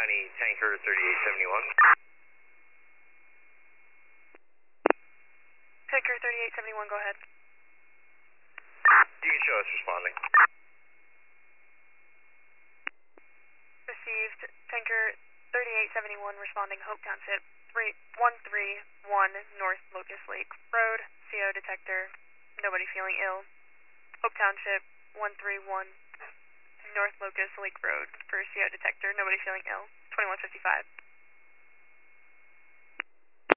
County Tanker 3871. Tanker 3871, go ahead. You can show us responding. Received. Tanker 3871 responding Hope Township 131 North Locust Lake Road. CO detector. Nobody feeling ill. Hope Township 131 North Locust Lake Road for CO detector. Nobody feeling ill. 2155.